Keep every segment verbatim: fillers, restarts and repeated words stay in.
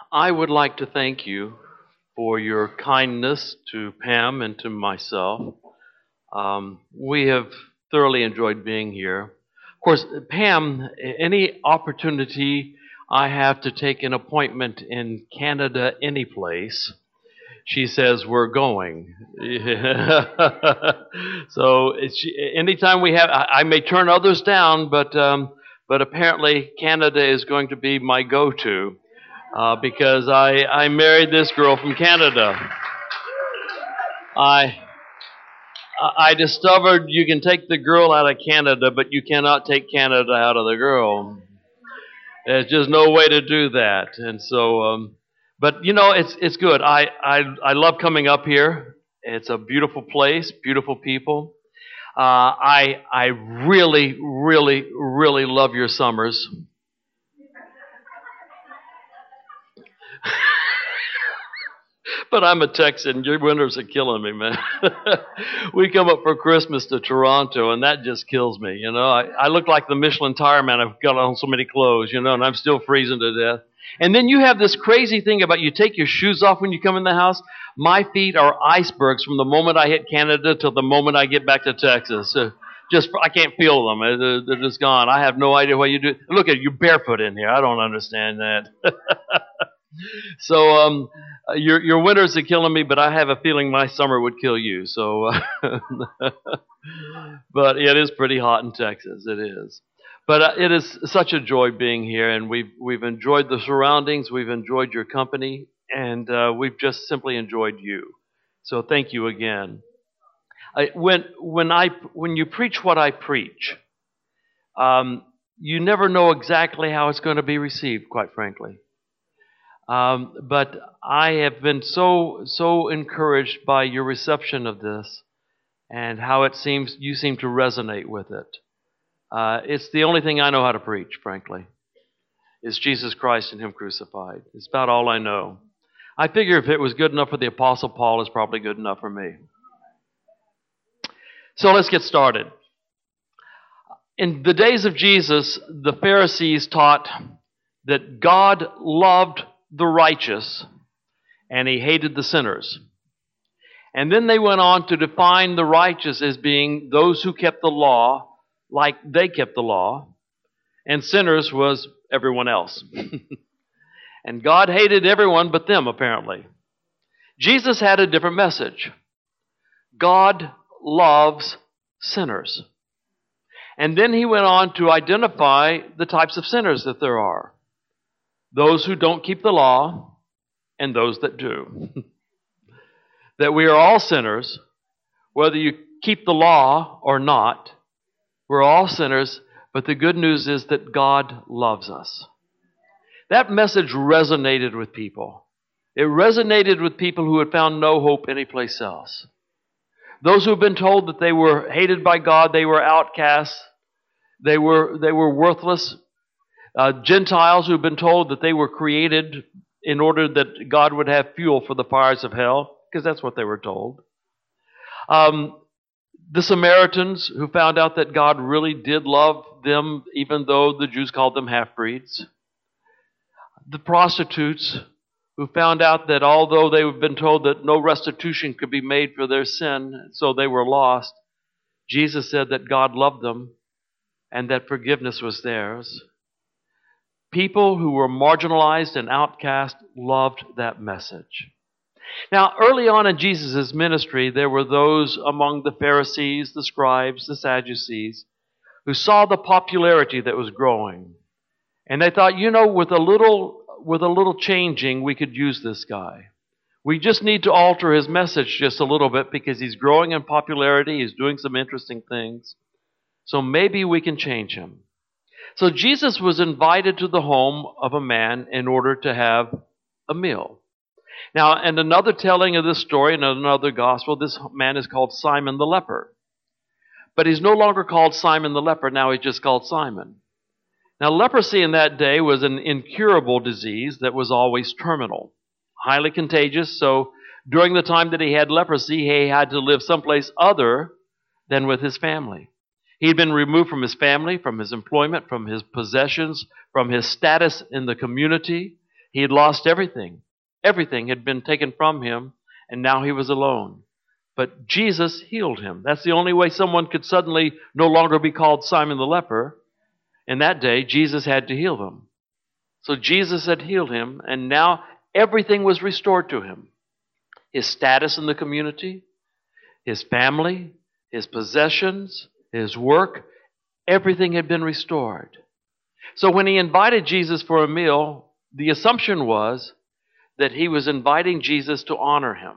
I would like to thank you for your kindness to Pam and to myself. Um, we have thoroughly enjoyed being here. Of course, Pam, any opportunity I have to take an appointment in Canada, any place, she says we're going. So it's, anytime we have, I, I may turn others down, but um, but apparently Canada is going to be my go-to uh, because I I married this girl from Canada. I I discovered you can take the girl out of Canada, but you cannot take Canada out of the girl. There's just no way to do that, and so. Um, But you know, it's it's good. I, I I love coming up here. It's a beautiful place, beautiful people. Uh, I I really, really, really love your summers. But I'm a Texan. Your winters are killing me, man. We come up for Christmas to Toronto, and that just kills me. You know, I, I look like the Michelin tire man. I've got on so many clothes, you know, and I'm still freezing to death. And then you have this crazy thing about you take your shoes off when you come in the house. My feet are icebergs from the moment I hit Canada till the moment I get back to Texas. Uh, just I can't feel them. They're, they're just gone. I have no idea what you do. Look at you barefoot in here. I don't understand that. So um, your your winters are killing me, but I have a feeling my summer would kill you. So, uh, but it is pretty hot in Texas. It is. But uh, it is such a joy being here, and we've we've enjoyed the surroundings, we've enjoyed your company, and uh, we've just simply enjoyed you. So thank you again. I, when when I when you preach what I preach, um, you never know exactly how it's going to be received, quite frankly. Um, but I have been so so encouraged by your reception of this, and how it seems you seem to resonate with it. Uh, it's the only thing I know how to preach, frankly, is Jesus Christ and Him crucified. It's about all I know. I figure if it was good enough for the Apostle Paul, it's probably good enough for me. So let's get started. In the days of Jesus, the Pharisees taught that God loved the righteous and He hated the sinners. And then they went on to define the righteous as being those who kept the law like they kept the law, and sinners was everyone else. And God hated everyone but them, apparently. Jesus had a different message. God loves sinners. And then He went on to identify the types of sinners that there are. Those who don't keep the law, and those that do. That we are all sinners, whether you keep the law or not. We're all sinners, but the good news is that God loves us. That message resonated with people. It resonated with people who had found no hope anyplace else. Those who have been told that they were hated by God, they were outcasts, they were, they were worthless. Uh, Gentiles who have been told that they were created in order that God would have fuel for the fires of hell, because that's what they were told. Um, The Samaritans who found out that God really did love them, even though the Jews called them half-breeds. The prostitutes who found out that although they had been told that no restitution could be made for their sin, so they were lost, Jesus said that God loved them and that forgiveness was theirs. People who were marginalized and outcast loved that message. Now, early on in Jesus' ministry, there were those among the Pharisees, the scribes, the Sadducees, who saw the popularity that was growing. And they thought, you know, with a little, with a little changing, we could use this guy. We just need to alter his message just a little bit because he's growing in popularity, he's doing some interesting things. So maybe we can change him. So Jesus was invited to the home of a man in order to have a meal. Now, and another telling of this story in another gospel, this man is called Simon the leper. But he's no longer called Simon the leper, now he's just called Simon. Now, leprosy in that day was an incurable disease that was always terminal, highly contagious. So during the time that he had leprosy, he had to live someplace other than with his family. He had been removed from his family, from his employment, from his possessions, from his status in the community. He had lost everything. Everything had been taken from him, and now he was alone. But Jesus healed him. That's the only way someone could suddenly no longer be called Simon the leper. In that day, Jesus had to heal them. So Jesus had healed him, and now everything was restored to him. His status in the community, his family, his possessions, his work, everything had been restored. So when he invited Jesus for a meal, the assumption was that he was inviting Jesus to honor him.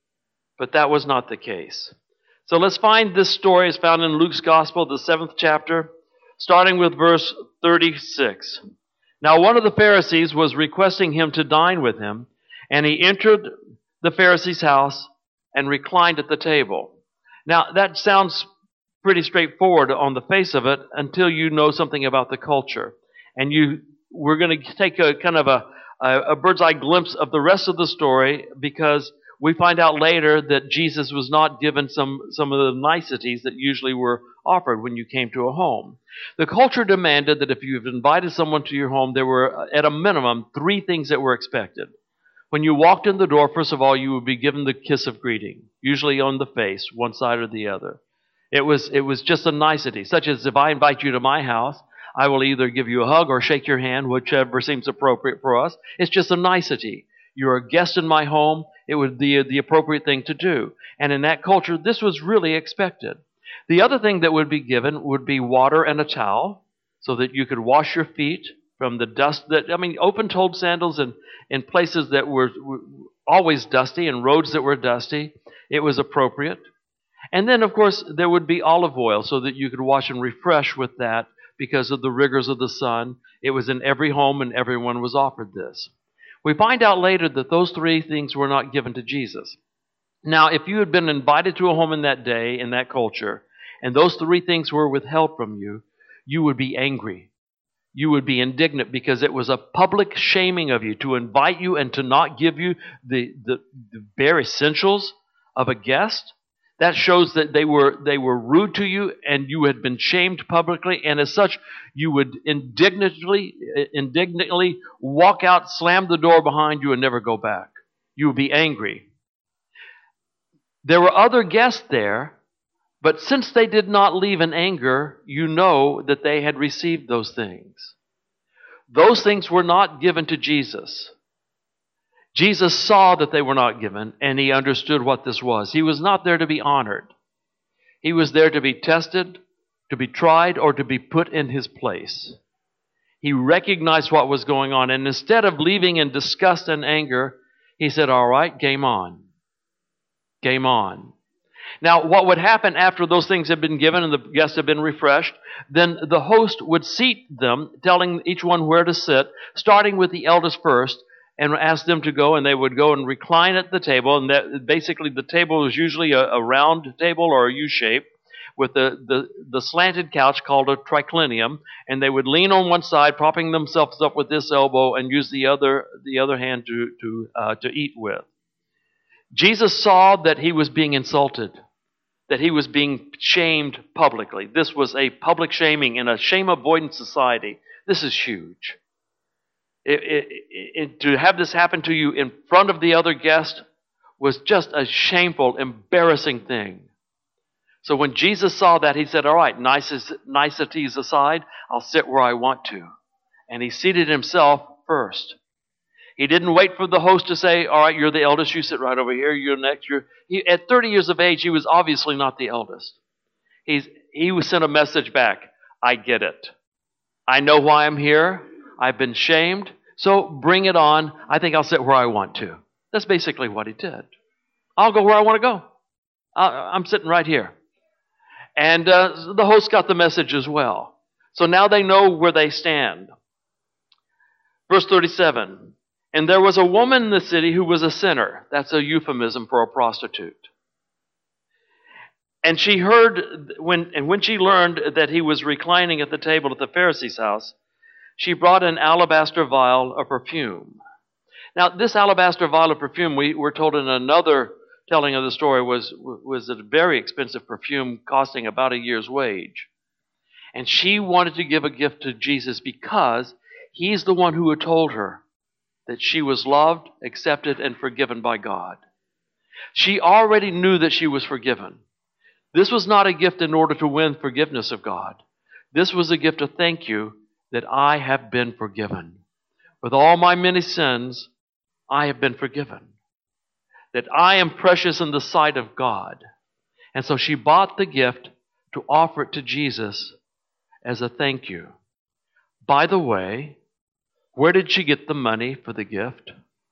But that was not the case. So let's find this story. It's found in Luke's Gospel, the seventh chapter, starting with verse thirty-six. Now one of the Pharisees was requesting him to dine with him, and he entered the Pharisee's house and reclined at the table. Now that sounds pretty straightforward on the face of it until you know something about the culture. And you, we're going to take a kind of a, a, a bird's eye glimpse of the rest of the story, because we find out later that Jesus was not given some, some of the niceties that usually were offered when you came to a home. The culture demanded that if you've invited someone to your home, there were, at a minimum, three things that were expected. When you walked in the door, first of all, you would be given the kiss of greeting, usually on the face, one side or the other. It was, it was just a nicety, such as if I invite you to my house, I will either give you a hug or shake your hand, whichever seems appropriate for us. It's just a nicety. You're a guest in my home. It would be the appropriate thing to do. And in that culture, this was really expected. The other thing that would be given would be water and a towel so that you could wash your feet from the dust that, I mean, open-toed sandals in, in places that were, were always dusty and roads that were dusty. It was appropriate. And then, of course, there would be olive oil so that you could wash and refresh with that because of the rigors of the sun. It was in every home and everyone was offered this. We find out later that those three things were not given to Jesus. Now, if you had been invited to a home in that day, in that culture, and those three things were withheld from you, you would be angry. You would be indignant because it was a public shaming of you to invite you and to not give you the, the, the bare essentials of a guest. That shows that they were they were rude to you and you had been shamed publicly, and as such, you would indignantly, indignantly walk out, slam the door behind you, and never go back. You would be angry. There were other guests there, but since they did not leave in anger, you know that they had received those things. Those things were not given to Jesus. Jesus saw that they were not given, and he understood what this was. He was not there to be honored. He was there to be tested, to be tried, or to be put in his place. He recognized what was going on, and instead of leaving in disgust and anger, he said, all right, game on. Game on. Now, what would happen after those things had been given and the guests had been refreshed, then the host would seat them, telling each one where to sit, starting with the eldest first, and ask them to go, and they would go and recline at the table. And that, basically, the table was usually a, a round table or a U-shape with the, the, the slanted couch called a triclinium, and they would lean on one side, propping themselves up with this elbow, and use the other the other hand to to uh, to eat with. Jesus saw that he was being insulted, that he was being shamed publicly. This was a public shaming in a shame-avoidant society. This is huge. It, it, it, to have this happen to you in front of the other guest was just a shameful, embarrassing thing. So when Jesus saw that, he said, all right, niceties aside, I'll sit where I want to. And he seated himself first. He didn't wait for the host to say, all right, you're the eldest, you sit right over here, you're next. You're... He, at thirty years of age, he was obviously not the eldest. He's, he was sent a message back, I get it. I know why I'm here. I've been shamed, so bring it on. I think I'll sit where I want to. That's basically what he did. I'll go where I want to go. I'm sitting right here. And uh, the host got the message as well. So now they know where they stand. Verse thirty-seven. And there was a woman in the city who was a sinner. That's a euphemism for a prostitute. And she heard, when, and when she learned that he was reclining at the table at the Pharisee's house, she brought an alabaster vial of perfume. Now, this alabaster vial of perfume, we were told in another telling of the story, was, was a very expensive perfume costing about a year's wage. And she wanted to give a gift to Jesus because he's the one who had told her, that she was loved, accepted, and forgiven by God. She already knew that she was forgiven. This was not a gift in order to win forgiveness of God. This was a gift of thank you that I have been forgiven. With all my many sins, I have been forgiven. That I am precious in the sight of God. And so she bought the gift to offer it to Jesus as a thank you. By the way, where did she get the money for the gift?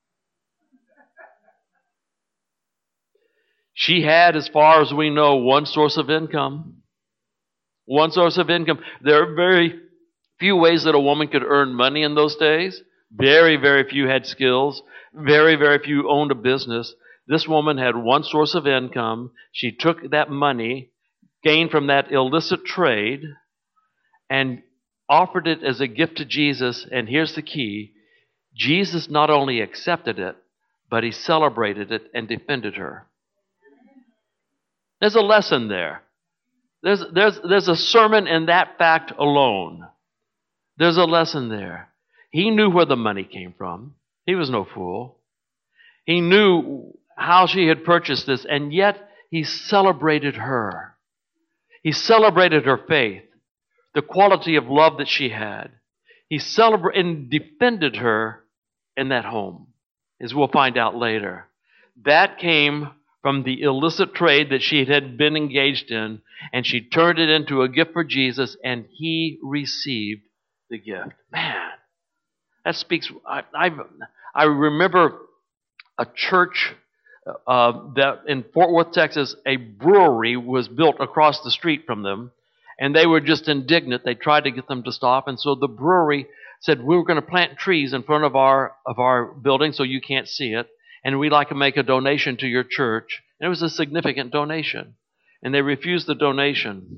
She had, as far as we know, one source of income. One source of income. There are very few ways that a woman could earn money in those days. Very, very few had skills. Very, very few owned a business. This woman had one source of income. She took that money, gained from that illicit trade, and offered it as a gift to Jesus. And here's the key. Jesus not only accepted it, but he celebrated it and defended her. There's a lesson there. There's, there's, there's a sermon in that fact alone. There's a lesson there. He knew where the money came from. He was no fool. He knew how she had purchased this, and yet he celebrated her. He celebrated her faith, the quality of love that she had. He celebrated and defended her in that home, as we'll find out later. That came from the illicit trade that she had been engaged in, and she turned it into a gift for Jesus, and he received the gift. Man, that speaks. I, I, I remember a church uh, that in Fort Worth, Texas, a brewery was built across the street from them, and they were just indignant. They tried to get them to stop, and so the brewery said, "We're going to plant trees in front of our of our building so you can't see it, and we'd like to make a donation to your church." And it was a significant donation, and they refused the donation.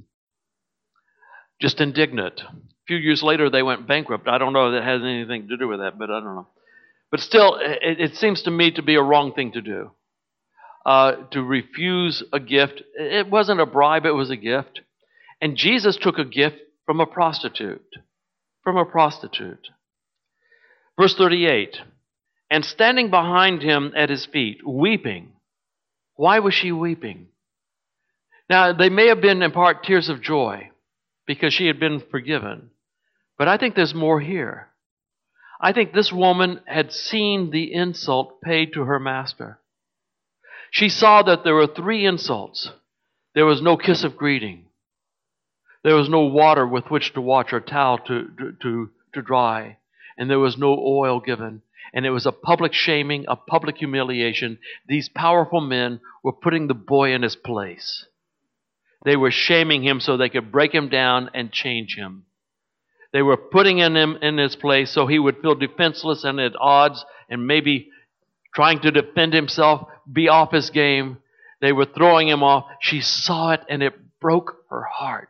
Just indignant. A few years later, they went bankrupt. I don't know if that has anything to do with that, but I don't know. But still, it, it seems to me to be a wrong thing to do. Uh, to refuse a gift. It wasn't a bribe, it was a gift. And Jesus took a gift from a prostitute. From a prostitute. Verse thirty-eight. And standing behind him at his feet, weeping. Why was she weeping? Now, they may have been in part tears of joy because she had been forgiven. But I think there's more here. I think this woman had seen the insult paid to her master. She saw that there were three insults. There was no kiss of greeting. There was no water with which to wash her towel to, to, to, to dry. And there was no oil given. And it was a public shaming, a public humiliation. These powerful men were putting the boy in his place. They were shaming him so they could break him down and change him. They were putting him in his place so he would feel defenseless and at odds and maybe trying to defend himself, be off his game. They were throwing him off. She saw it and it broke her heart.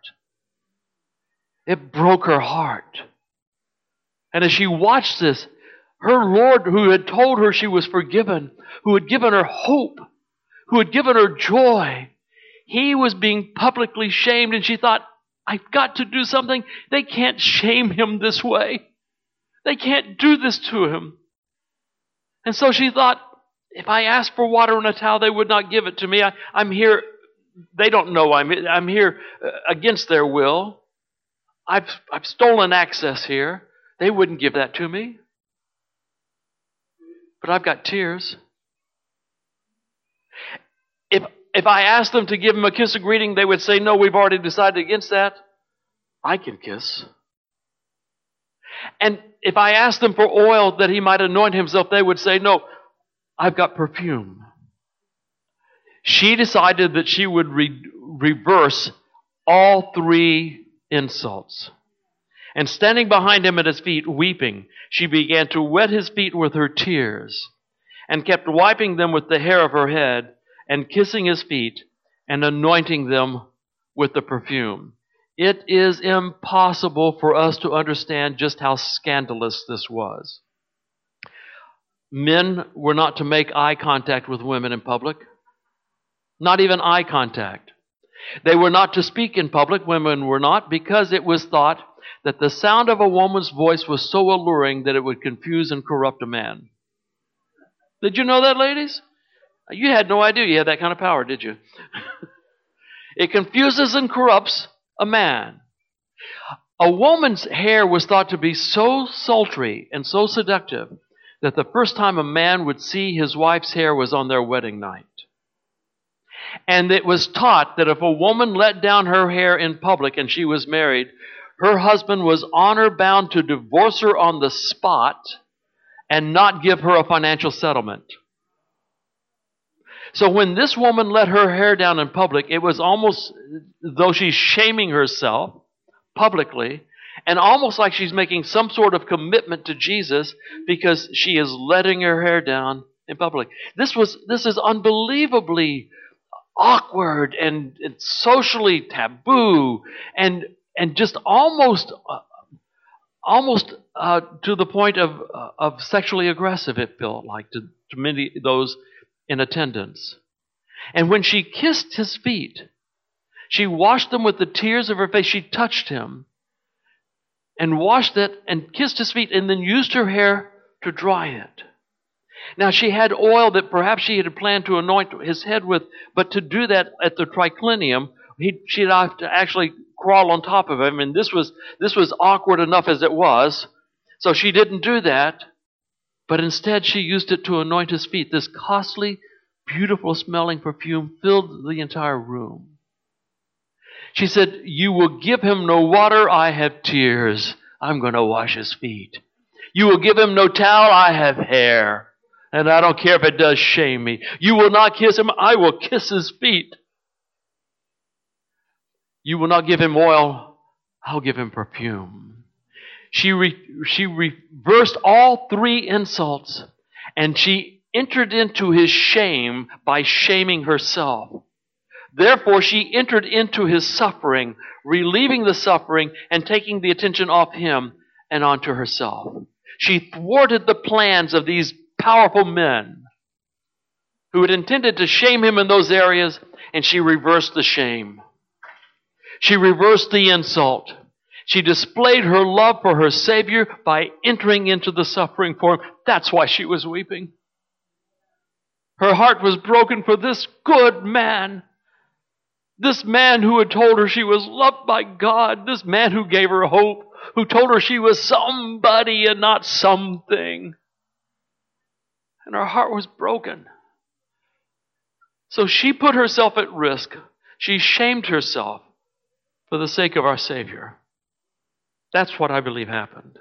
It broke her heart. And as she watched this, her Lord, who had told her she was forgiven, who had given her hope, who had given her joy, he was being publicly shamed, and she thought, I've got to do something. They can't shame him this way. They can't do this to him. And so she thought, if I ask for water and a towel, they would not give it to me. I, I'm here. They don't know I'm, I'm here against their will. I've, I've stolen access here. They wouldn't give that to me. But I've got tears. If If I asked them to give him a kiss of greeting, they would say, no, we've already decided against that. I can kiss. And if I asked them for oil that he might anoint himself, they would say, no, I've got perfume. She decided that she would re- reverse all three insults. And standing behind him at his feet, weeping, she began to wet his feet with her tears and kept wiping them with the hair of her head and kissing his feet and anointing them with the perfume. It is impossible for us to understand just how scandalous this was. Men were not to make eye contact with women in public. Not even eye contact. They were not to speak in public, women were not, because it was thought that the sound of a woman's voice was so alluring that it would confuse and corrupt a man. Did you know that, ladies? You had no idea you had that kind of power, did you? It confuses and corrupts a man. A woman's hair was thought to be so sultry and so seductive that the first time a man would see his wife's hair was on their wedding night. And it was taught that if a woman let down her hair in public and she was married, her husband was honor bound to divorce her on the spot and not give her a financial settlement. So when this woman let her hair down in public, it was almost though she's shaming herself publicly, and almost like she's making some sort of commitment to Jesus because she is letting her hair down in public. This was this is unbelievably awkward and, and socially taboo, and and just almost uh, almost uh, to the point of uh, of sexually aggressive. It felt like to, to many those in attendance. And when she kissed his feet, she washed them with the tears of her face. She touched him and washed it and kissed his feet and then used her hair to dry it. Now, she had oil that perhaps she had planned to anoint his head with, but to do that at the triclinium, he, she'd have to actually crawl on top of him, and this was, this was awkward enough as it was, so she didn't do that, but instead she used it to anoint his feet. This costly, beautiful smelling perfume filled the entire room. She said, "You will give him no water, I have tears. I'm going to wash his feet. You will give him no towel, I have hair. And I don't care if it does shame me. You will not kiss him, I will kiss his feet. You will not give him oil, I'll give him perfume." She, re- she reversed all three insults, and she entered into his shame by shaming herself. Therefore, she entered into his suffering, relieving the suffering and taking the attention off him and onto herself. She thwarted the plans of these powerful men who had intended to shame him in those areas, and she reversed the shame. She reversed the insult. She displayed her love for her Savior by entering into the suffering for him. That's why she was weeping. Her heart was broken for this good man. This man who had told her she was loved by God. This man who gave her hope. Who told her she was somebody and not something. And her heart was broken. So she put herself at risk. She shamed herself for the sake of our Savior. That's what I believe happened.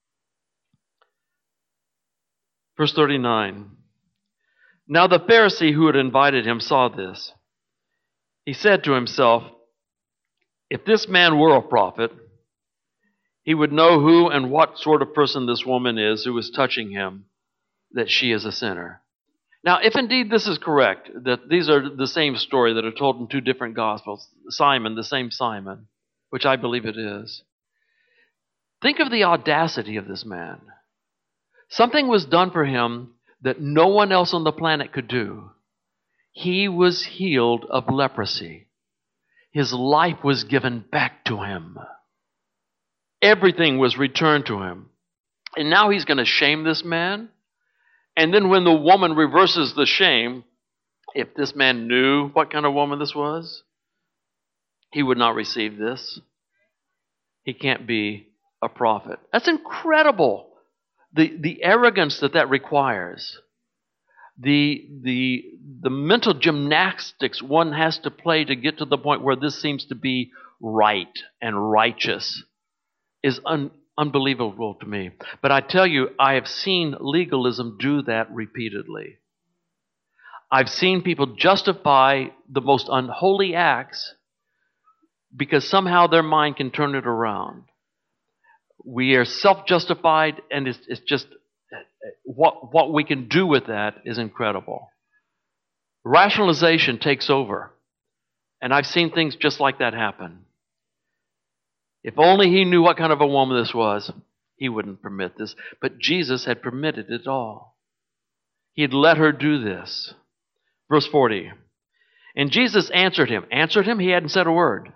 Verse thirty-nine. Now the Pharisee who had invited him saw this. He said to himself, "If this man were a prophet, he would know who and what sort of person this woman is who is touching him, that she is a sinner." Now, if indeed this is correct, that these are the same story that are told in two different Gospels, Simon, the same Simon, which I believe it is, think of the audacity of this man. Something was done for him that no one else on the planet could do. He was healed of leprosy. His life was given back to him. Everything was returned to him. And now he's going to shame this man? And then when the woman reverses the shame, if this man knew what kind of woman this was, he would not receive this. He can't be a prophet. That's incredible. The, the arrogance that that requires. The, the, the mental gymnastics one has to play to get to the point where this seems to be right and righteous is un, unbelievable to me. But I tell you, I have seen legalism do that repeatedly. I've seen people justify the most unholy acts because somehow their mind can turn it around. We are self-justified, and it's, it's just what, what we can do with that is incredible. Rationalization takes over, and I've seen things just like that happen. If only he knew what kind of a woman this was, he wouldn't permit this. But Jesus had permitted it all. He had let her do this. Verse forty. And Jesus answered him. Answered him? He hadn't said a word.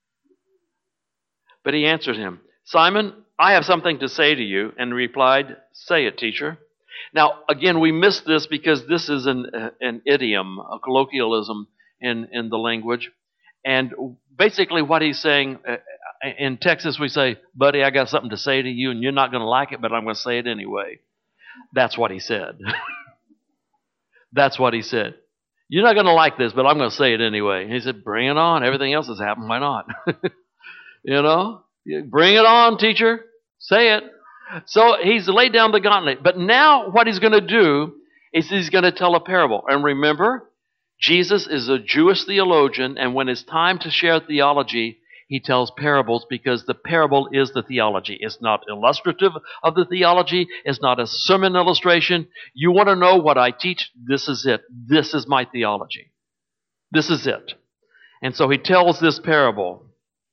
But he answered him, "Simon, I have something to say to you." And replied, "Say it, teacher." Now, again, we miss this because this is an, an idiom, a colloquialism in, in the language. And basically what he's saying, uh, in Texas we say, buddy, I got something to say to you, and you're not going to like it, but I'm going to say it anyway. That's what he said. That's what he said. You're not going to like this, but I'm going to say it anyway. And he said, bring it on. Everything else has happened. Why not? You know? Bring it on, teacher. Say it. So he's laid down the gauntlet. But now what he's going to do is he's going to tell a parable. And remember, Jesus is a Jewish theologian, and when it's time to share theology, he tells parables because the parable is the theology. It's not illustrative of the theology. It's not a sermon illustration. You want to know what I teach? This is it. This is my theology. This is it. And so he tells this parable.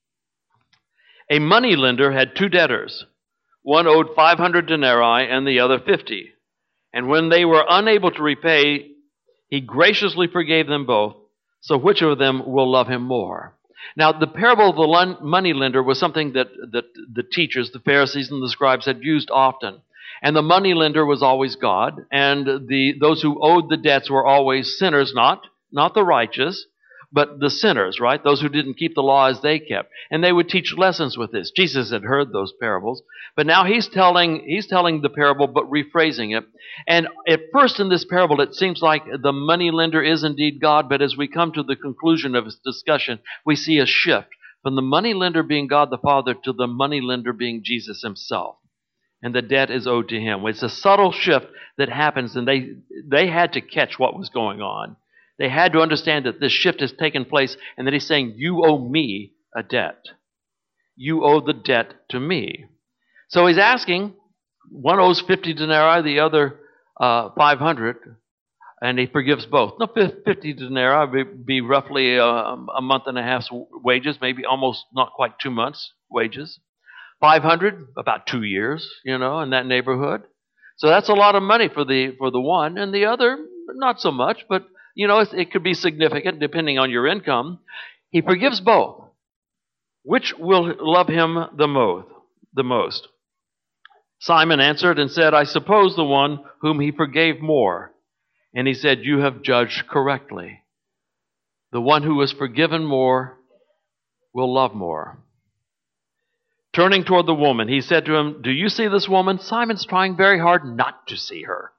A moneylender had two debtors. One owed five hundred denarii and the other fifty. And when they were unable to repay, he graciously forgave them both. So which of them will love him more? Now, the parable of the moneylender was something that, that the teachers, the Pharisees and the scribes, had used often. And the moneylender was always God, and the those who owed the debts were always sinners, not, not the righteous, but the sinners, right? Those who didn't keep the law as they kept. And they would teach lessons with this. Jesus had heard those parables. But now he's telling he's telling the parable, but rephrasing it. And at first in this parable, it seems like the moneylender is indeed God. But as we come to the conclusion of his discussion, we see a shift from the moneylender being God the Father to the moneylender being Jesus himself. And the debt is owed to him. It's a subtle shift that happens, and they they had to catch what was going on. They had to understand that this shift has taken place and that he's saying, you owe me a debt. You owe the debt to me. So he's asking, one owes fifty denarii, the other uh, five hundred, and he forgives both. No, fifty denarii would be roughly a, a month and a half's wages, maybe almost not quite two months' wages. five hundred, about two years, you know, in that neighborhood. So that's a lot of money for the for the one, and the other, not so much, but you know, it could be significant depending on your income. He forgives both. Which will love him the most? The most? Simon answered and said, I suppose the one whom he forgave more. And he said, you have judged correctly. The one who is forgiven more will love more. Turning toward the woman, he said to him, do you see this woman? Simon's trying very hard not to see her.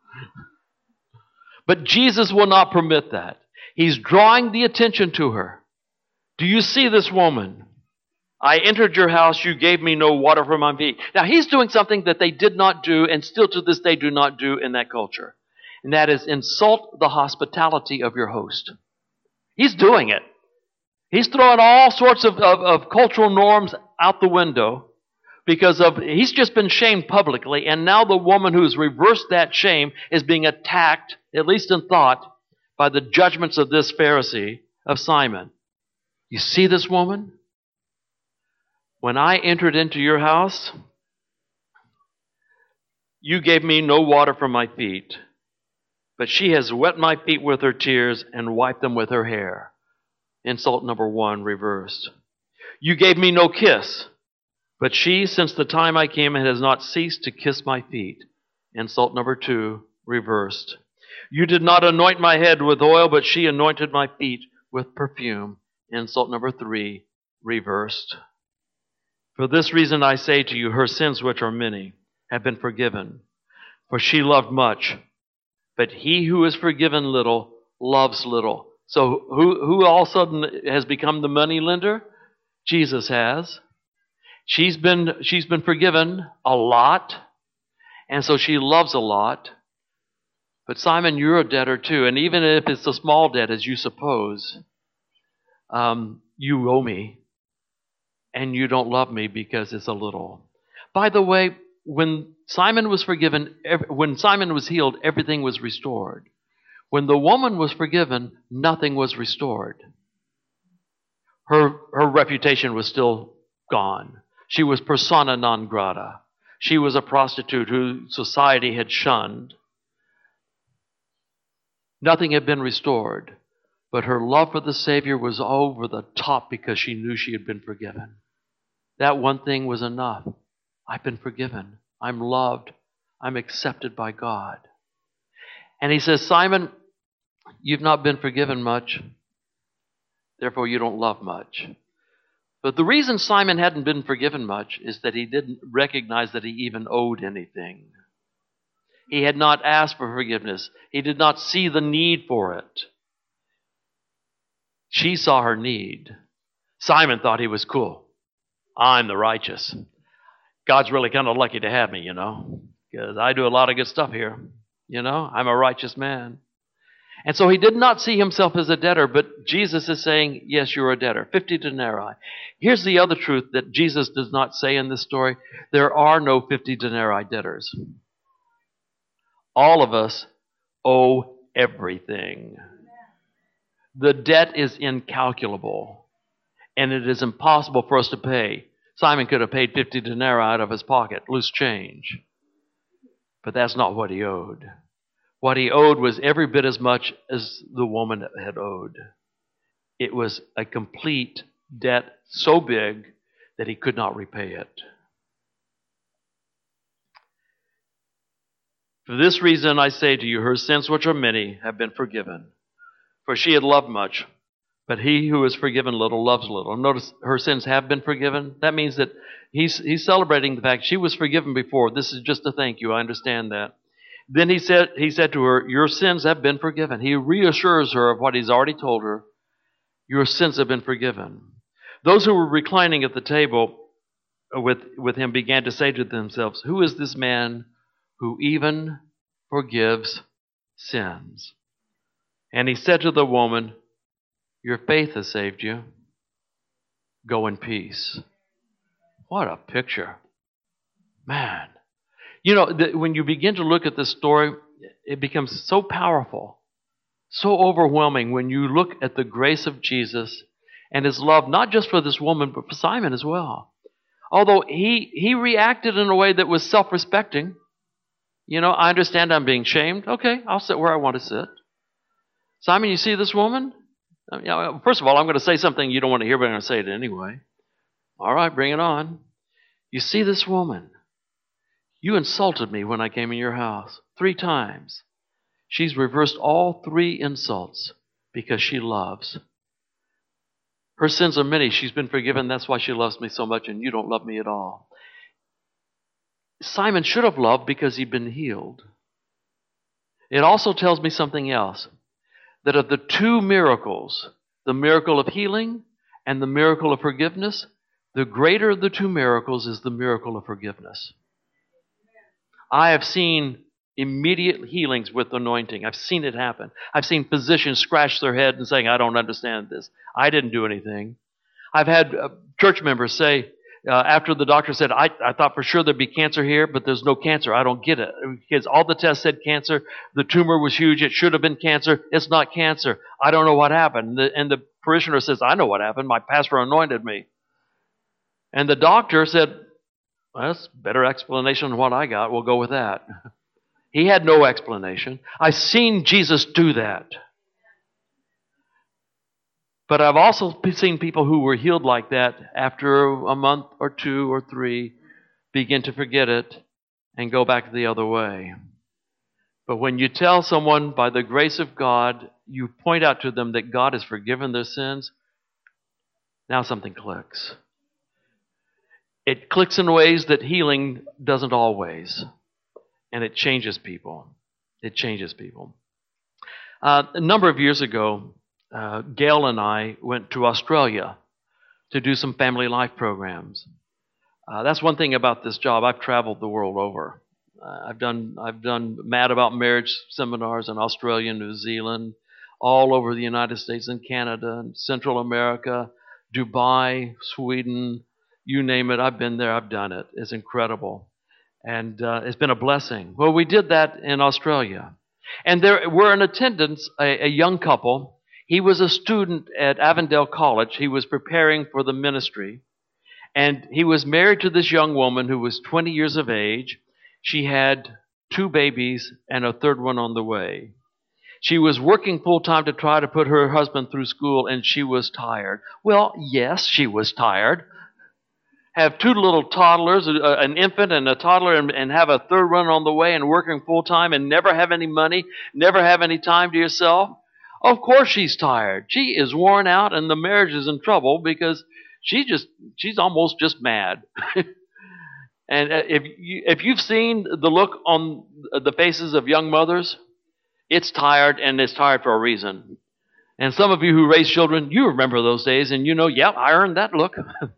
But Jesus will not permit that. He's drawing the attention to her. Do you see this woman? I entered your house, you gave me no water for my feet. Now he's doing something that they did not do and still to this day do not do in that culture. And that is insult the hospitality of your host. He's doing it. He's throwing all sorts of, of, of cultural norms out the window because of he's just been shamed publicly, and now the woman who's reversed that shame is being attacked, at least in thought, by the judgments of this Pharisee, of Simon. You see this woman? When I entered into your house, you gave me no water for my feet, but she has wet my feet with her tears and wiped them with her hair. Insult number one reversed. You gave me no kiss, but she, since the time I came, has not ceased to kiss my feet. Insult number two reversed. You did not anoint my head with oil, but she anointed my feet with perfume. Insult number three reversed. For this reason I say to you, her sins, which are many, have been forgiven. For she loved much, but he who is forgiven little loves little. So who, who all of a sudden has become the money lender? Jesus has. She's been, she's been forgiven a lot, and so she loves a lot. But Simon, you're a debtor too, and even if it's a small debt, as you suppose, um, you owe me, and you don't love me because it's a little. By the way, when Simon was forgiven, when Simon was healed, everything was restored. When the woman was forgiven, nothing was restored. Her, her reputation was still gone. She was persona non grata. She was a prostitute who society had shunned. Nothing had been restored, but her love for the Savior was over the top because she knew she had been forgiven. That one thing was enough. I've been forgiven. I'm loved. I'm accepted by God. And he says, Simon, you've not been forgiven much, therefore you don't love much. But the reason Simon hadn't been forgiven much is that he didn't recognize that he even owed anything. He had not asked for forgiveness. He did not see the need for it. She saw her need. Simon thought he was cool. I'm the righteous. God's really kind of lucky to have me, you know, because I do a lot of good stuff here. You know, I'm a righteous man. And so he did not see himself as a debtor, but Jesus is saying, yes, you're a debtor. fifty denarii. Here's the other truth that Jesus does not say in this story. There are no fifty denarii debtors. All of us owe everything. The debt is incalculable, and it is impossible for us to pay. Simon could have paid fifty denarii out of his pocket, loose change. But that's not what he owed. What he owed was every bit as much as the woman had owed. It was a complete debt so big that he could not repay it. For this reason I say to you, her sins, which are many, have been forgiven. For she had loved much, but he who is forgiven little loves little. Notice her sins have been forgiven. That means that he's, he's celebrating the fact she was forgiven before. This is just a thank you. I understand that. Then he said, he said to her, your sins have been forgiven. He reassures her of what he's already told her. Your sins have been forgiven. Those who were reclining at the table with, with him began to say to themselves, who is this man who even forgives sins? And he said to the woman, your faith has saved you. Go in peace. What a picture. Man. You know, the, when you begin to look at this story, it becomes so powerful, so overwhelming when you look at the grace of Jesus and his love, not just for this woman, but for Simon as well. Although he, he reacted in a way that was self-respecting. You know, I understand I'm being shamed. Okay, I'll sit where I want to sit. Simon, you see this woman? You know, first of all, I'm going to say something you don't want to hear, but I'm going to say it anyway. All right, bring it on. You see this woman? You insulted me when I came in your house three times. She's reversed all three insults because she loves. Her sins are many. She's been forgiven. That's why she loves me so much, and you don't love me at all. Simon should have loved because he'd been healed. It also tells me something else. That of the two miracles, the miracle of healing and the miracle of forgiveness, the greater of the two miracles is the miracle of forgiveness. I have seen immediate healings with anointing. I've seen it happen. I've seen physicians scratch their head and saying, I don't understand this. I didn't do anything. I've had uh, church members say, uh, after the doctor said, I, I thought for sure there'd be cancer here, but there's no cancer. I don't get it. Because all the tests said cancer. The tumor was huge. It should have been cancer. It's not cancer. I don't know what happened. The, and the parishioner says, I know what happened. My pastor anointed me. And the doctor said, well, that's a better explanation than what I got. We'll go with that. He had no explanation. I've seen Jesus do that. But I've also seen people who were healed like that after a month or two or three begin to forget it and go back the other way. But when you tell someone by the grace of God, you point out to them that God has forgiven their sins, now something clicks. It clicks in ways that healing doesn't always. And it changes people. It changes people. Uh, a number of years ago, uh, Gail and I went to Australia to do some family life programs. Uh, that's one thing about this job. I've traveled the world over. Uh, I've done I've done Mad About Marriage seminars in Australia, New Zealand, all over the United States and Canada, and Central America, Dubai, Sweden, you name it. I've been there. I've done it. It's incredible. And uh, it's been a blessing. Well, we did that in Australia. And there were in attendance a, a young couple. He was a student at Avondale College. He was preparing for the ministry. And he was married to this young woman who was twenty years of age. She had two babies and a third one on the way. She was working full-time to try to put her husband through school, and she was tired. Well, yes, she was tired. have two little toddlers, a, an infant and a toddler, and, and have a third one on the way and working full time and never have any money, never have any time to yourself? Of course she's tired. She is worn out, and the marriage is in trouble because she just she's almost just mad. And if you, if you've seen the look on the faces of young mothers, it's tired, and it's tired for a reason. And some of you who raise children, you remember those days, and you know, yep, I earned that look.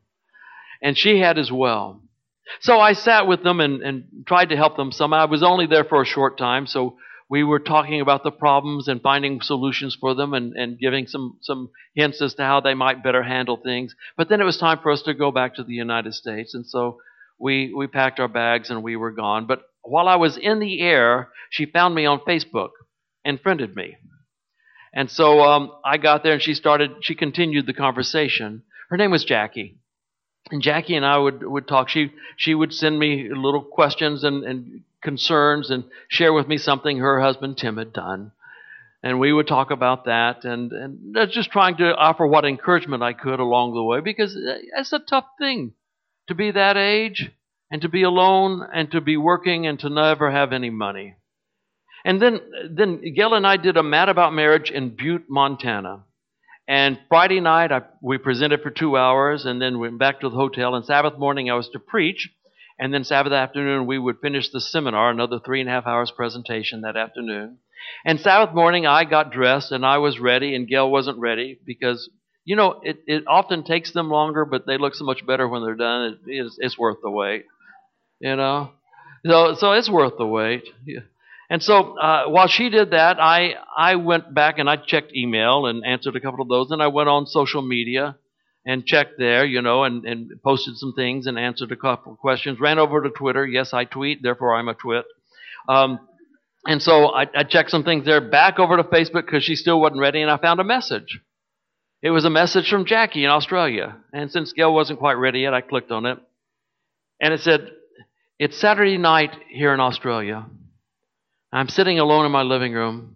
And she had as well. So I sat with them and, and tried to help them some. I was only there for a short time, so we were talking about the problems and finding solutions for them and, and giving some, some hints as to how they might better handle things. But then it was time for us to go back to the United States, and so we, we packed our bags and we were gone. But while I was in the air, she found me on Facebook and friended me. And so um, I got there, and she started, she continued the conversation. Her name was Jackie. And Jackie and I would, would talk. She she would send me little questions and, and concerns and share with me something her husband Tim had done. And we would talk about that, and, and just trying to offer what encouragement I could along the way, because it's a tough thing to be that age and to be alone and to be working and to never have any money. And then, then Gail and I did a Mad About Marriage in Butte, Montana. And Friday night, I, we presented for two hours and then went back to the hotel. And Sabbath morning, I was to preach. And then Sabbath afternoon, we would finish the seminar, another three and a half hours presentation that afternoon. And Sabbath morning, I got dressed and I was ready, and Gail wasn't ready because, you know, it, it often takes them longer, but they look so much better when they're done. It, it's, it's worth the wait, you know. So, so it's worth the wait. Yeah. And so uh, while she did that, I, I went back and I checked email and answered a couple of those. And I went on social media and checked there, you know, and, and posted some things and answered a couple of questions. Ran over to Twitter. Yes, I tweet, therefore I'm a twit. Um, and so I, I checked some things there. Back over to Facebook because she still wasn't ready, and I found a message. It was a message from Jackie in Australia. And since Gail wasn't quite ready yet, I clicked on it. And it said, "It's Saturday night here in Australia. I'm sitting alone in my living room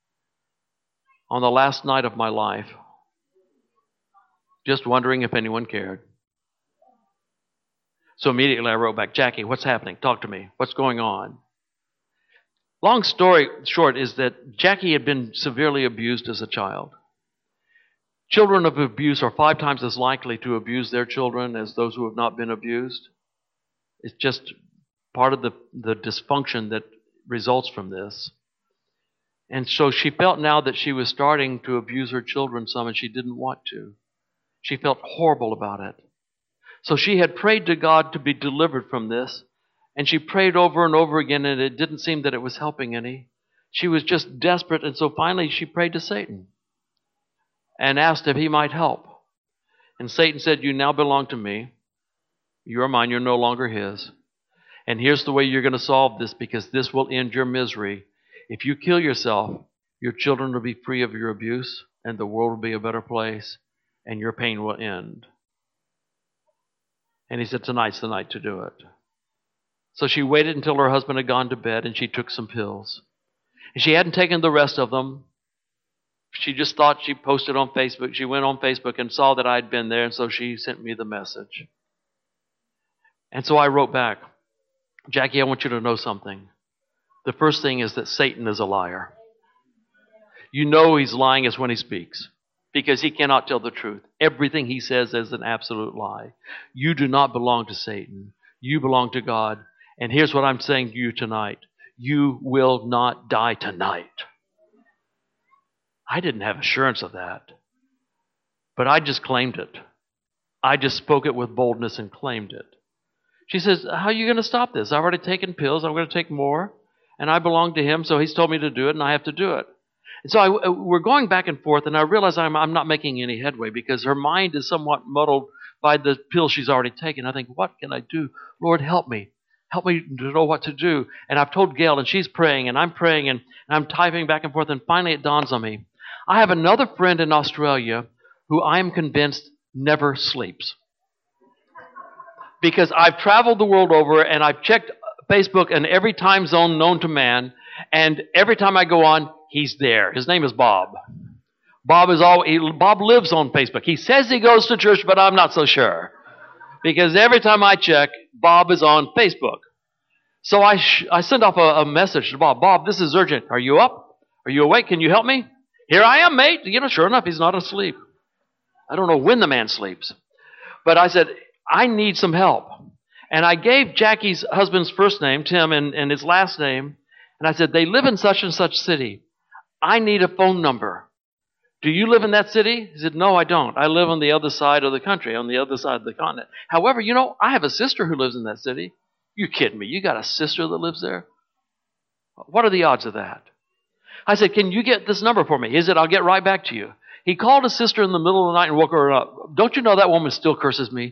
on the last night of my life, just wondering if anyone cared." So immediately I wrote back, "Jackie, what's happening? Talk to me. What's going on?" Long story short is that Jackie had been severely abused as a child. Children of abuse are five times as likely to abuse their children as those who have not been abused. It's just part of the, the dysfunction that results from this. And so she felt now that she was starting to abuse her children some, and she didn't want to. She felt horrible about it. So she had prayed to God to be delivered from this, and she prayed over and over again, and it didn't seem that it was helping any. She was just desperate, and so finally she prayed to Satan and asked if he might help. And Satan said, "You now belong to me. You are mine. You're no longer his. And here's the way you're going to solve this, because this will end your misery. If you kill yourself, your children will be free of your abuse, and the world will be a better place, and your pain will end." And he said, "Tonight's the night to do it." So she waited until her husband had gone to bed, and she took some pills. And she hadn't taken the rest of them. She just thought she posted on Facebook. She went on Facebook and saw that I'd been there, and so she sent me the message. And so I wrote back, "Jackie, I want you to know something. The first thing is that Satan is a liar. You know he's lying is when he speaks, because he cannot tell the truth. Everything he says is an absolute lie. You do not belong to Satan. You belong to God. And here's what I'm saying to you tonight. You will not die tonight." I didn't have assurance of that, but I just claimed it. I just spoke it with boldness and claimed it. She says, "How are you going to stop this? I've already taken pills. I'm going to take more. And I belong to him, so he's told me to do it, and I have to do it." And so I, we're going back and forth, and I realize I'm, I'm not making any headway because her mind is somewhat muddled by the pills she's already taken. I think, what can I do? Lord, help me. Help me to know what to do. And I've told Gail, and she's praying, and I'm praying, and, and I'm typing back and forth, and finally it dawns on me. I have another friend in Australia who I'm convinced never sleeps. Because I've traveled the world over, and I've checked Facebook in every time zone known to man, and every time I go on, he's there. His name is Bob. Bob is all. He, Bob lives on Facebook. He says he goes to church, but I'm not so sure. Because every time I check, Bob is on Facebook. So I sh- I send off a, a message to Bob. Bob, this is urgent. Are you up? Are you awake? Can you help me? Here I am, mate. You know, sure enough, he's not asleep. I don't know when the man sleeps. But I said, I need some help. And I gave Jackie's husband's first name, Tim, and, and his last name. And I said, they live in such and such city. I need a phone number. Do you live in that city? He said, no, I don't. I live on the other side of the country, on the other side of the continent. However, you know, I have a sister who lives in that city. You kidding me? You got a sister that lives there? What are the odds of that? I said, can you get this number for me? He said, I'll get right back to you. He called his sister in the middle of the night and woke her up. Don't you know that woman still curses me?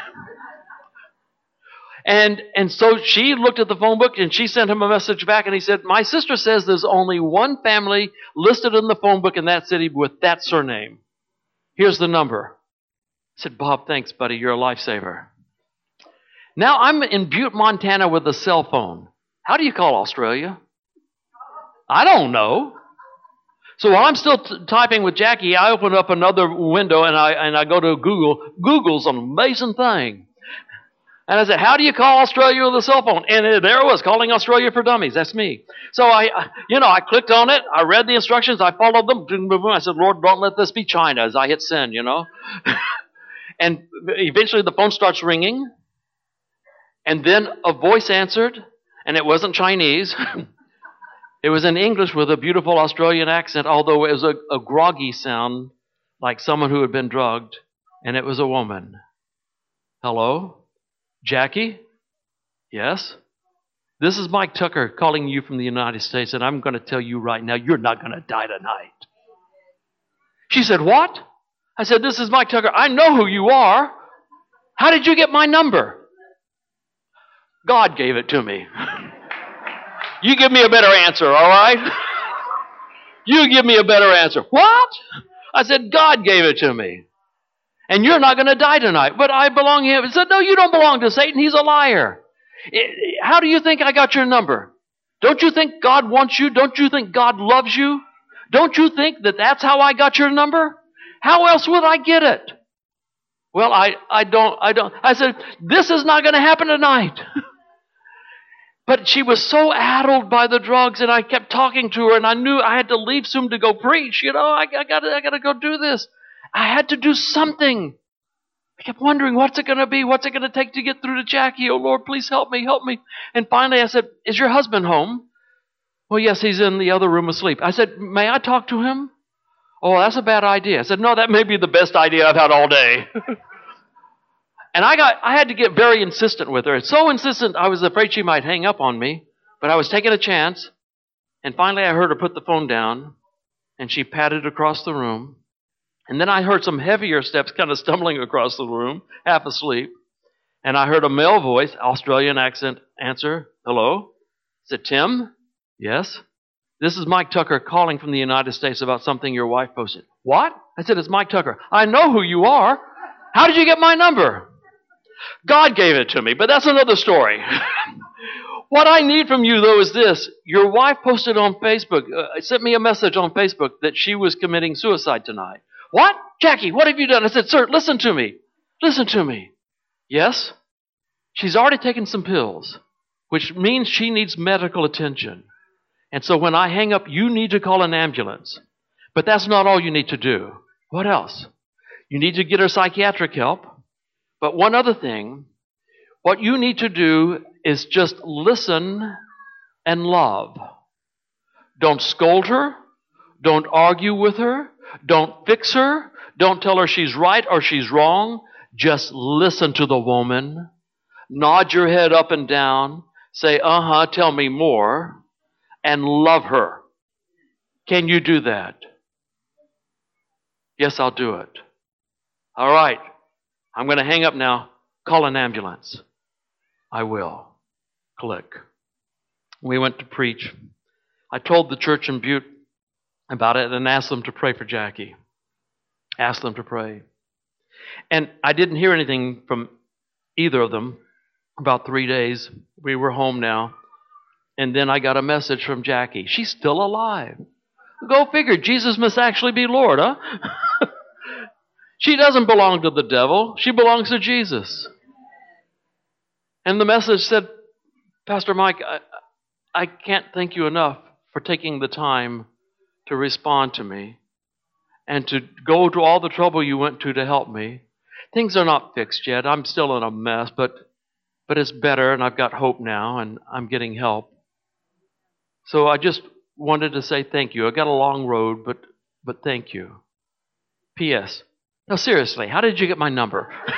and and so she looked at the phone book and she sent him a message back and he said, my sister says there's only one family listed in the phone book in that city with that surname. Here's the number. I said, Bob, thanks, buddy. You're a lifesaver. Now I'm in Butte, Montana with a cell phone. How do you call Australia? I don't know. So while I'm still t- typing with Jackie, I open up another window and I and I go to Google. Google's an amazing thing. And I said, how do you call Australia with a cell phone? And it, there it was, calling Australia for dummies. That's me. So I, you know, I clicked on it. I read the instructions. I followed them. I said, Lord, don't let this be China as I hit send, you know. And eventually the phone starts ringing. And then a voice answered, and it wasn't Chinese. It was in English with a beautiful Australian accent, although it was a, a groggy sound, like someone who had been drugged, and it was a woman. Hello? Jackie? Yes? This is Mike Tucker calling you from the United States, and I'm going to tell you right now, you're not going to die tonight. She said, what? I said, this is Mike Tucker. I know who you are. How did you get my number? God gave it to me. You give me a better answer, all right? You give me a better answer. What? I said, God gave it to me. And you're not going to die tonight. But I belong to him. He said, no, you don't belong to Satan. He's a liar. How do you think I got your number? Don't you think God wants you? Don't you think God loves you? Don't you think that that's how I got your number? How else would I get it? Well, I, I don't, I don't. I said, this is not going to happen tonight. But she was so addled by the drugs, and I kept talking to her, and I knew I had to leave soon to go preach. You know, I, I got I got to go do this. I had to do something. I kept wondering, what's it going to be? What's it going to take to get through to Jackie? Oh, Lord, please help me, help me. And finally I said, is your husband home? Well, yes, he's in the other room asleep. I said, may I talk to him? Oh, that's a bad idea. I said, no, that may be the best idea I've had all day. And I got, I had to get very insistent with her. So insistent, I was afraid she might hang up on me. But I was taking a chance. And finally, I heard her put the phone down. And she padded across the room. And then I heard some heavier steps kind of stumbling across the room, half asleep. And I heard a male voice, Australian accent, answer, hello? I said, Tim? Yes? This is Mike Tucker calling from the United States about something your wife posted. What? I said, it's Mike Tucker. I know who you are. How did you get my number? God gave it to me, but that's another story. What I need from you, though, is this. Your wife posted on Facebook, uh, sent me a message on Facebook that she was committing suicide tonight. What? Jackie, what have you done? I said, sir, listen to me. Listen to me. Yes? She's already taken some pills, which means she needs medical attention. And so when I hang up, you need to call an ambulance. But that's not all you need to do. What else? You need to get her psychiatric help. But one other thing, what you need to do is just listen and love. Don't scold her. Don't argue with her. Don't fix her. Don't tell her she's right or she's wrong. Just listen to the woman. Nod your head up and down. Say, uh-huh, tell me more. And love her. Can you do that? Yes, I'll do it. All right. I'm going to hang up now. Call an ambulance. I will. Click. We went to preach. I told the church in Butte about it and asked them to pray for Jackie. Asked them to pray. And I didn't hear anything from either of them. About three days. We were home now. And then I got a message from Jackie. She's still alive. Go figure. Jesus must actually be Lord, huh? She doesn't belong to the devil. She belongs to Jesus. And the message said, Pastor Mike, I, I can't thank you enough for taking the time to respond to me and to go to all the trouble you went to to help me. Things are not fixed yet. I'm still in a mess, but but it's better, and I've got hope now, and I'm getting help. So I just wanted to say thank you. I got a long road, but but thank you. P S. No, seriously, how did you get my number? A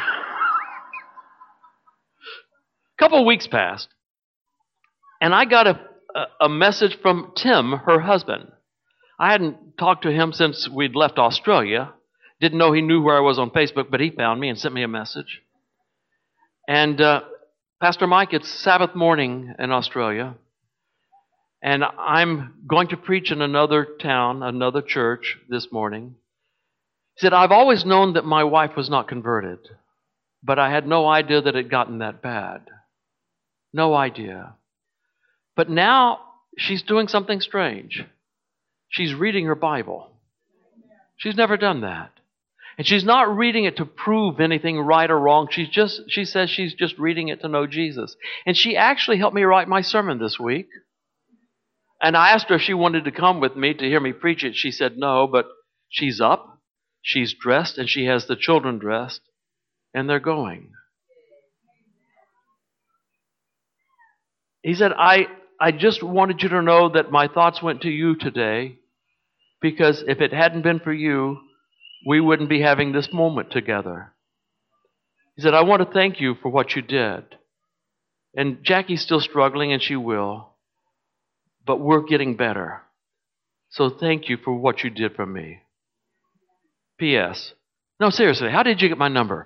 couple of weeks passed, and I got a, a, a message from Tim, her husband. I hadn't talked to him since we'd left Australia. Didn't know he knew where I was on Facebook, but he found me and sent me a message. And uh, Pastor Mike, it's Sabbath morning in Australia, and I'm going to preach in another town, another church this morning. He said, I've always known that my wife was not converted, but I had no idea that it had gotten that bad. No idea. But now she's doing something strange. She's reading her Bible. She's never done that. And she's not reading it to prove anything right or wrong. She's just, she says she's just reading it to know Jesus. And she actually helped me write my sermon this week. And I asked her if she wanted to come with me to hear me preach it. She said no, but she's up, she's dressed, and she has the children dressed, and they're going. He said, I, I just wanted you to know that my thoughts went to you today, because if it hadn't been for you, we wouldn't be having this moment together. He said, I want to thank you for what you did. And Jackie's still struggling, and she will. But we're getting better. So thank you for what you did for me. P S. No, seriously, how did you get my number?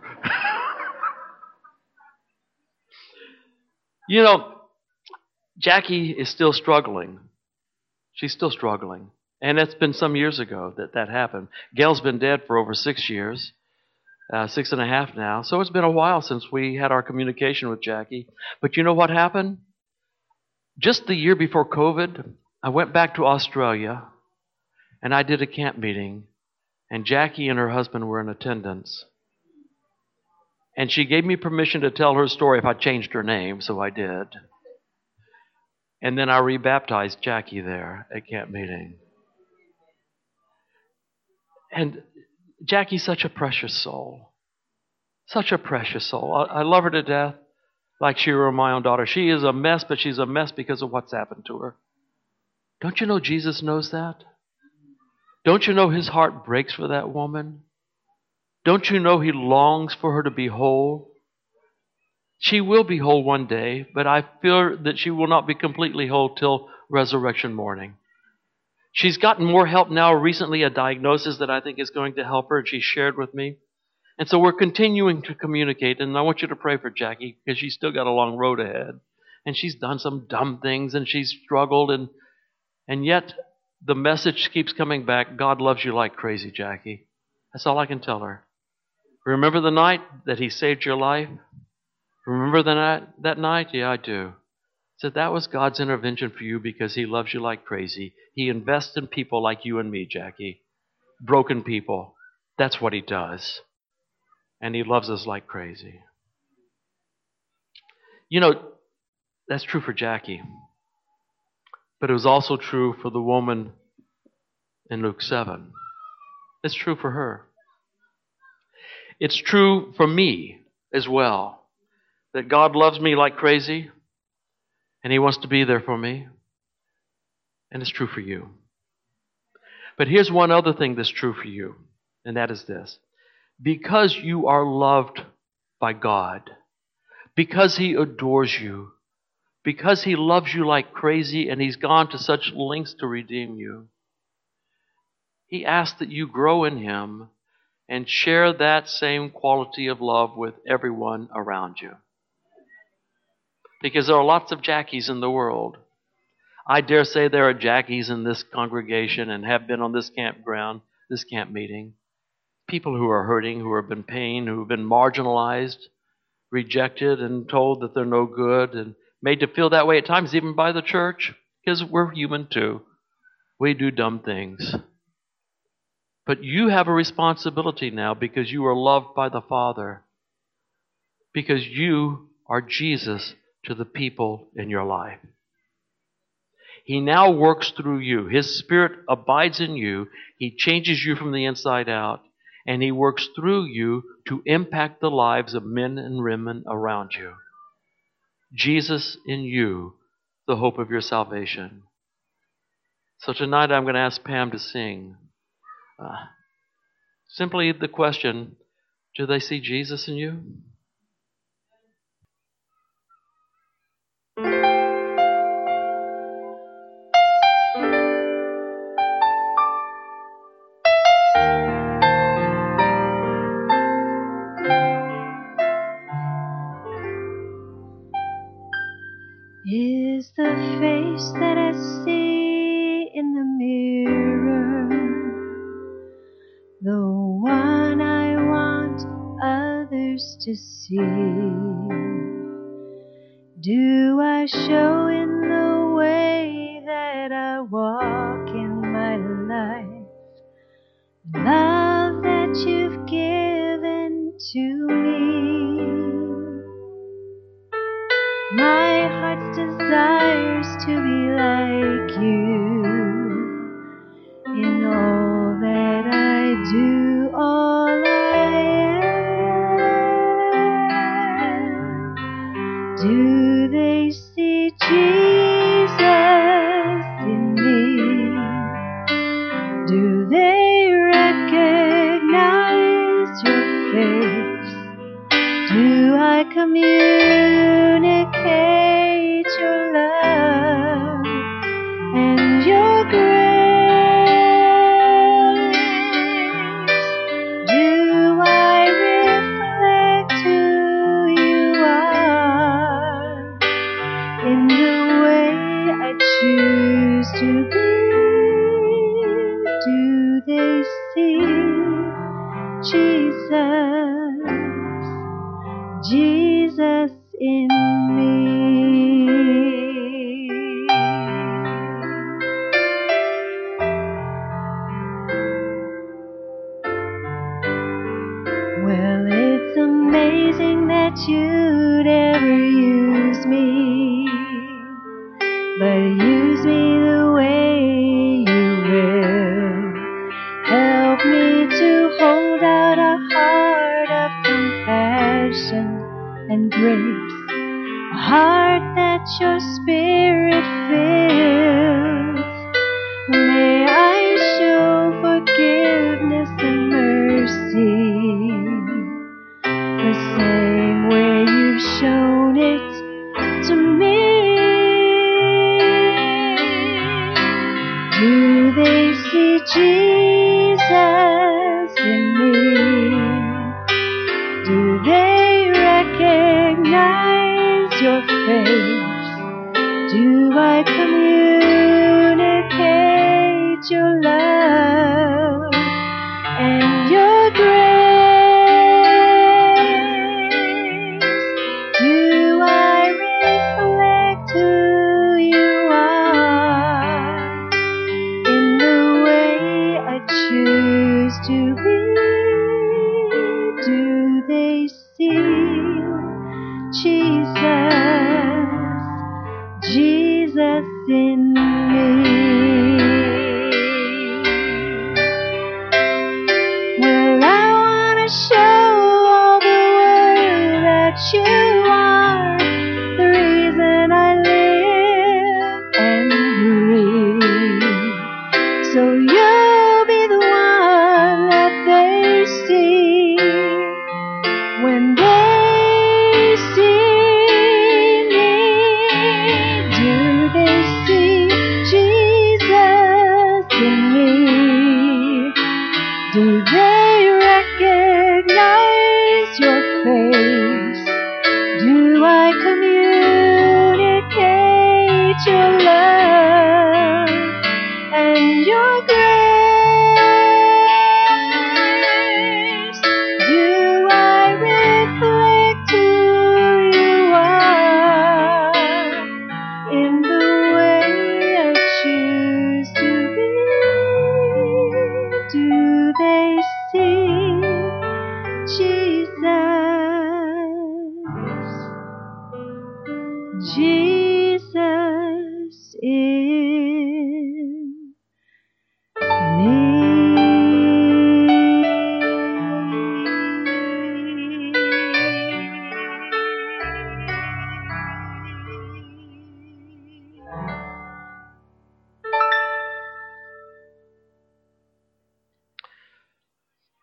You know, Jackie is still struggling. She's still struggling. And it's been some years ago that that happened. Gail's been dead for over six years, uh, six and a half now. So it's been a while since we had our communication with Jackie. But you know what happened? Just the year before COVID, I went back to Australia, and I did a camp meeting, and Jackie and her husband were in attendance. And she gave me permission to tell her story if I changed her name, so I did. And then I rebaptized Jackie there at camp meeting. And Jackie's such a precious soul. Such a precious soul. I, I love her to death. Like she were my own daughter. She is a mess, but she's a mess because of what's happened to her. Don't you know Jesus knows that? Don't you know his heart breaks for that woman? Don't you know he longs for her to be whole? She will be whole one day, but I fear that she will not be completely whole till resurrection morning. She's gotten more help now recently, a diagnosis that I think is going to help her, and she shared with me. And so we're continuing to communicate, and I want you to pray for Jackie because she's still got a long road ahead. And she's done some dumb things, and she's struggled, and and yet the message keeps coming back, God loves you like crazy, Jackie. That's all I can tell her. Remember the night that he saved your life? Remember the night, that night? Yeah, I do. So that was God's intervention for you because he loves you like crazy. He invests in people like you and me, Jackie. Broken people. That's what he does. And he loves us like crazy. You know, that's true for Jackie. But it was also true for the woman in Luke seven. It's true for her. It's true for me as well. That God loves me like crazy. And he wants to be there for me. And it's true for you. But here's one other thing that's true for you. And that is this. Because you are loved by God, because he adores you, because he loves you like crazy and he's gone to such lengths to redeem you, he asks that you grow in him and share that same quality of love with everyone around you. Because there are lots of Jackies in the world. I dare say there are Jackies in this congregation and have been on this campground, this camp meeting. People who are hurting, who have been pain, who have been marginalized, rejected, and told that they're no good, and made to feel that way at times, even by the church, because we're human too. We do dumb things. But you have a responsibility now because you are loved by the Father, because you are Jesus to the people in your life. He now works through you. His Spirit abides in you. He changes you from the inside out. And He works through you to impact the lives of men and women around you. Jesus in you, the hope of your salvation. So tonight I'm going to ask Pam to sing. Uh, simply the question, do they see Jesus in you? Is the face that I see in the mirror the one I want others to see? Do I show in the way that I walk in my life love that you've given to me? My heart's desires to be like you in all that I do, all I am. Do they see Jesus in me? Do they recognize your face? Do I communicate your love and your grace? Do I reflect who you are in the way I choose to be? Do they see Jesus? Jesus in me. Well, it's amazing that you'd ever use me, but use me the way you will. Help me to hold out a heart of compassion and grace, a heart that your Spirit fills. May I show forgiveness and mercy the same way you've shown it to me. Do they see Jesus in me? Do they recognize your face? Do I communicate your love and your grace? Do I reflect who you are in the way I choose to be? Do they see Jesus, Jesus in me?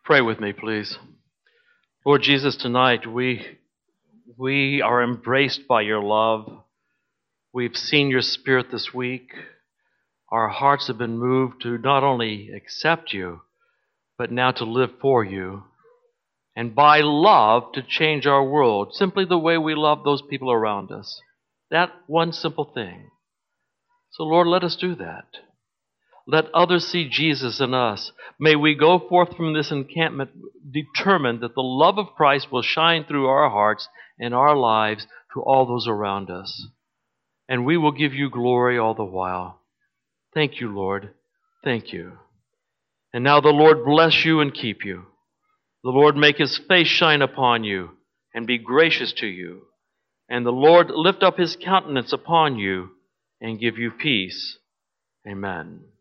Pray with me, please. Lord Jesus, tonight we, we are embraced by your love. We've seen your Spirit this week. Our hearts have been moved to not only accept you, but now to live for you. And by love, to change our world, simply the way we love those people around us. That one simple thing. So, Lord, let us do that. Let others see Jesus in us. May we go forth from this encampment determined that the love of Christ will shine through our hearts and our lives to all those around us. And we will give you glory all the while. Thank you, Lord. Thank you. And now the Lord bless you and keep you. The Lord make his face shine upon you and be gracious to you. And the Lord lift up his countenance upon you and give you peace. Amen.